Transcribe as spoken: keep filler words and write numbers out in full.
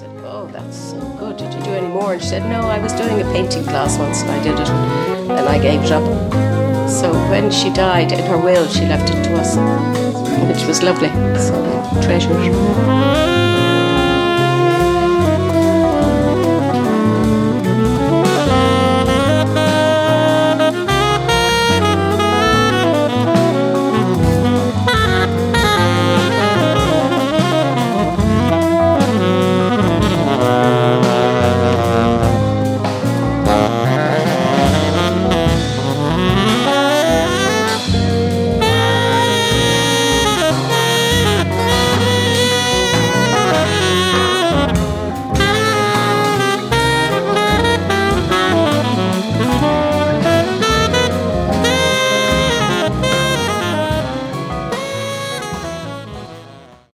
said, oh, that's so good. Did you do any more? And she said, no, I was doing a painting class once and I did it and I gave it up. So when she died, in her will, she left it to us, which was lovely. So, treasure it.